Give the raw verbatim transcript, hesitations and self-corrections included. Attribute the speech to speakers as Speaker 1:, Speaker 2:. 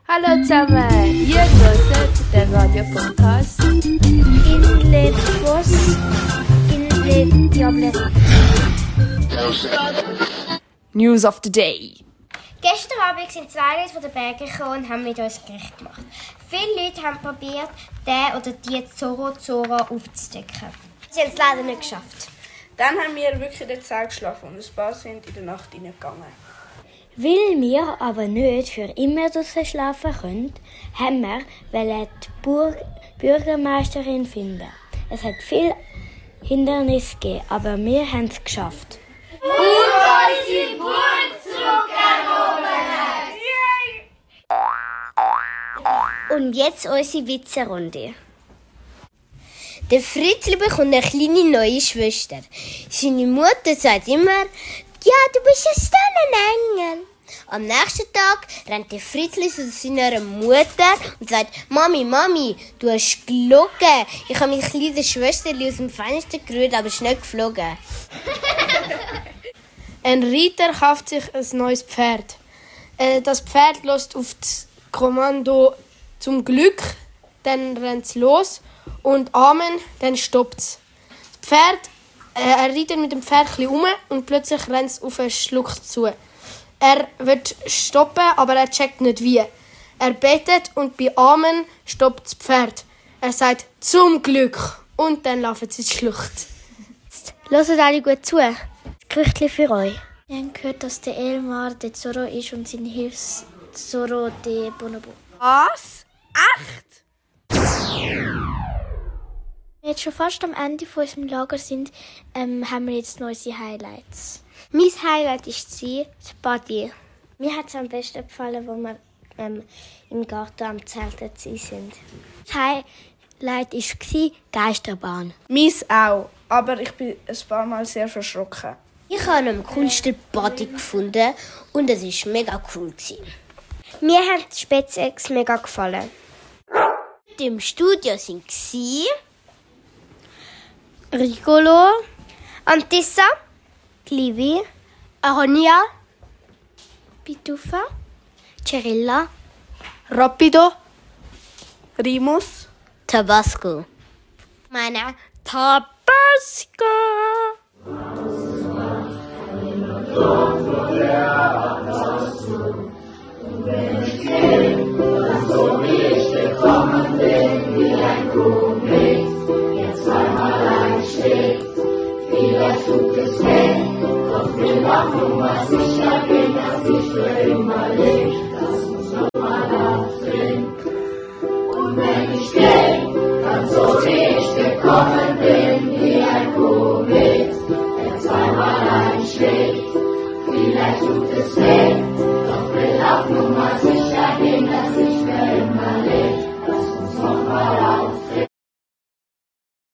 Speaker 1: Hallo zusammen, ihr hört den Radio-Podcast
Speaker 2: In Bos in Diable.
Speaker 1: News of the Day.
Speaker 2: Gestern Abend sind zwei Leute von den Bergen gekommen und haben mit uns Gericht gemacht. Viele Leute haben probiert, den oder die Zorro Zorro aufzudecken. Sie haben es leider nicht geschafft.
Speaker 3: Dann haben wir wirklich in der Zeit geschlafen und ein paar sind in der Nacht reingegangen.
Speaker 4: Weil wir aber nicht für immer draussen schlafen können, haben wir die Bur- Bürgermeisterin finden. Es hat viele Hindernisse gegeben, aber wir haben es geschafft.
Speaker 2: Und unsere Burg zurückerobert! Und jetzt unsere Witze-Runde. Der Fritzli bekommt eine kleine neue Schwester. Seine Mutter sagt immer, ja, du bist ein Sternenengel. Am nächsten Tag rennt der Fritzli zu seiner Mutter und sagt, Mami, Mami, du hast gelogen. Ich habe meine kleine Schwester aus dem Fenster gerührt, aber ist nicht geflogen.
Speaker 5: Ein Reiter kauft sich ein neues Pferd. Äh, das Pferd lässt auf das Kommando zum Glück, dann rennt es los und Amen, dann stoppt es. Das Pferd, äh, er reitet mit dem Pferd ein bisschen um und plötzlich rennt es auf eine Schlucht zu. Er wird stoppen, aber er checkt nicht wie. Er betet und bei Amen stoppt das Pferd. Er sagt zum Glück und dann laufen sie in die Schlucht.
Speaker 2: Hört alle gut zu. Das Gerüchtchen für euch.
Speaker 4: Wir haben gehört, dass der Elmar der Zorro ist und sein Hilfs Zorro der Bonobo.
Speaker 3: Was? Echt?
Speaker 4: Wenn wir jetzt schon fast am Ende von unserem Lager sind, ähm, haben wir jetzt noch unsere Highlights.
Speaker 2: Mein Highlight ist sie, das Body.
Speaker 4: Mir hat es am besten gefallen, als wir ähm, im Garten am Zelten sind. Das Highlight war Geisterbahn.
Speaker 3: Meins auch, aber ich bin ein paar Mal sehr verschrocken.
Speaker 2: Ich habe am coolsten Body gefunden und es war mega cool. Mir hat die Spätsex mega gefallen. Im Studio waren Rigolo, Antissa,
Speaker 4: Livi,
Speaker 2: Aronia,
Speaker 4: Pitufa, Cerilla,
Speaker 5: Rapido,
Speaker 3: Rimus,
Speaker 2: Tabasco. Meine Tabasco.
Speaker 6: Vielleicht tut es weh, doch will auf Nummer sicher.